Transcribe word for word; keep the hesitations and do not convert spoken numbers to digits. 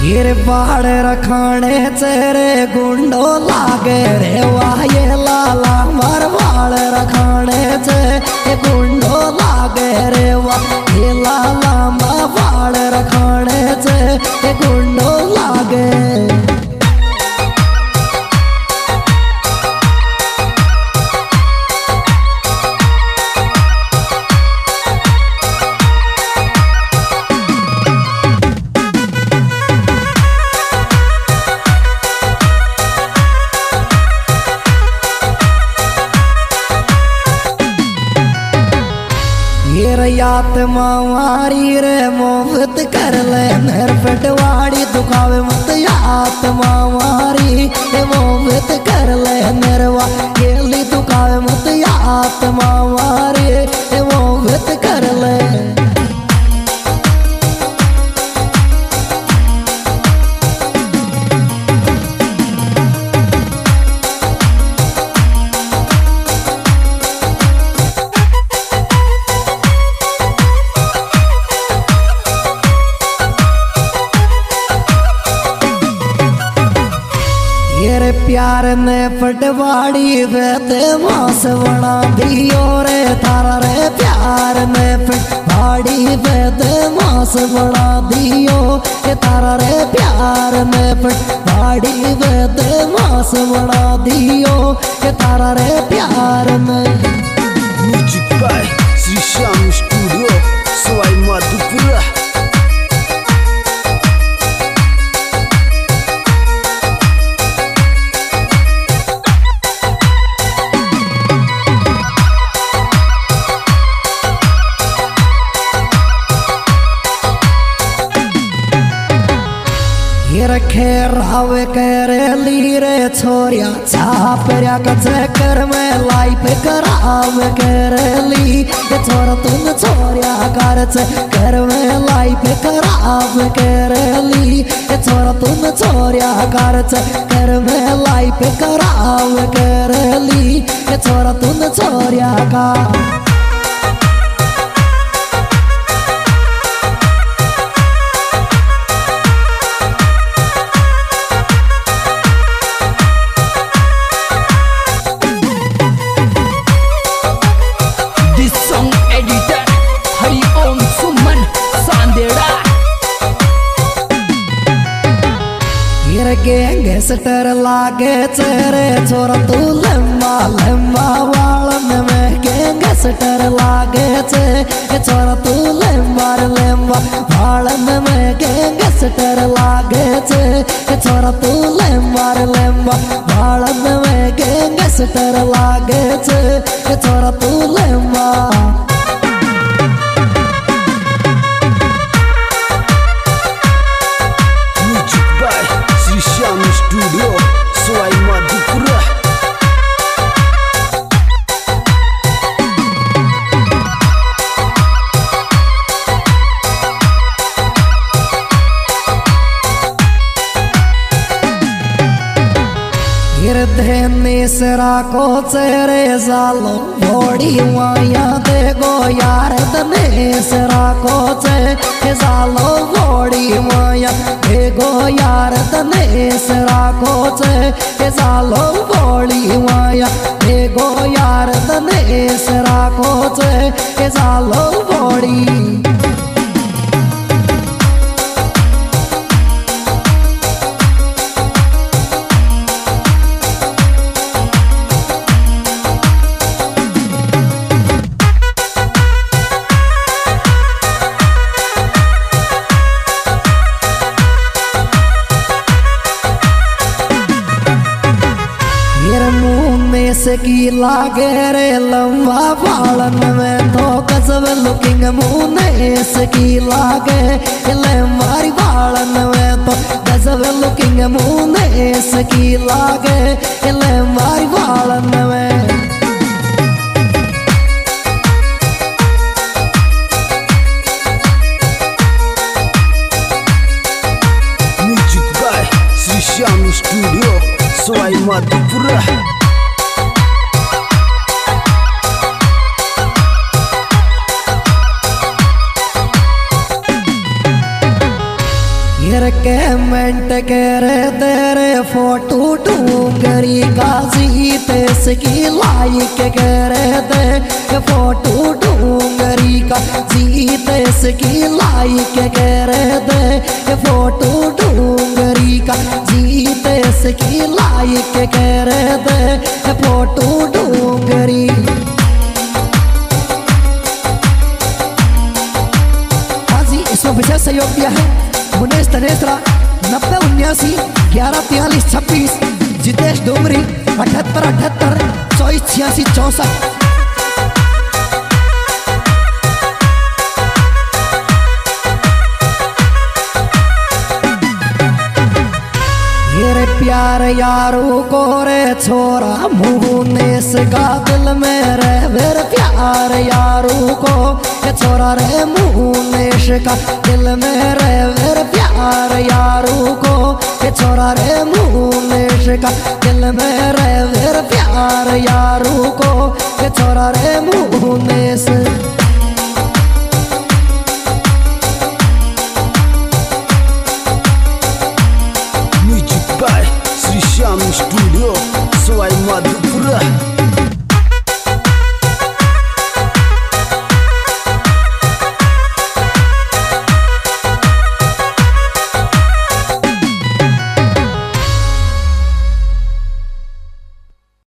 गिर बाड़ रखाने चेरे गुंडो लागे रे वाह ये लाला मार बाड़ रखाने चे गुंडो लागे रे वाह ये लाला मार बाड़ रखाने चे गुंडो लागे। आत्मा मारी रे मोहब्बत कर ले नर पटवाड़ी दुखावे मत आत्मा मारी मोहब्बत कर ले नरवा केली दुखावे मत आत्मा मारी मोहब्बत कर ले। प्यार ने पटवाड़ी बेते मास बना दियो रे थारा रे प्यार ने पटवाड़ी बेते मास बना दियो ये तारा रे प्यार ने पटवाड़ी बेते मास बना दियो ये तारा रे प्यार में। Music by Shri Shyam studio Sawai Madhopur. रखे रावे करे ली रे छोरिया छापरिया का चक्कर में लाइफ कराव करे ली छोरा तुम छोरिया कर चक्कर में लाइफ कराव करे ली छोरा तुम छोरिया कर चक्कर में लाइफ कराव करे ली छोरा तुम छोरिया का। गैंगस्टर लागे चेरे छोरा तू लम्बा लम्बा वालन में गैंगस्टर लागे चे छोरा तू लम्बा लम्बा वालन में गैंगस्टर लागे चे छोरा तू लम्बा लम्बा वालन में गैंगस्टर लागे चे छोरा तू लम्बा। स्टूडियो सवाई माधोपुर। निसरा को चेरे सालो बड़ी माया दे गो यार निसरा को चे सालो बड़ी माया दे गो यार निसरा को चे सालो बड़ी माया दे गो यार निसरा को चे सालो बड़ी। से की लागे रे लंबा बालन में तो कसब लुकिंग मुंह से की लागे लंबारी बालन में तो कसब लुकिंग मुंह से की लागे लंबारी बालन में। Music by Shri Shyam studio Sawai Madhopur. गिर के मेंट करे तेरे फोटो डूंगरी का जीत इसकी लाइक करे ते फोटो डूंगरी का जीत इसकी लाइक करे ते फोटो डूंगरी का जीत इसकी लाइक करे ते फोटो डूंगरी। हाँ जी, इसमें विशेष सहयोग दिया है मुनेश तनेसरा नब्बे उन्यासी ग्यारह तियालीस छब्बीस, जितेश डोमरी अठहत्तर अठहत्तर चौबीस छियासी चौसठ। प्यार यारो को रे छोरा मुनेश का दिल में रह मेरे प्यार यारो को छोरा रे मुनेश का दिल में रह मेरे प्यार यारो को छोरा रे मुनेश का दिल में रह मेरे प्यार यारो को छोरा रे Munesh. Music by Sri Syam Studio, Suai Madhupura.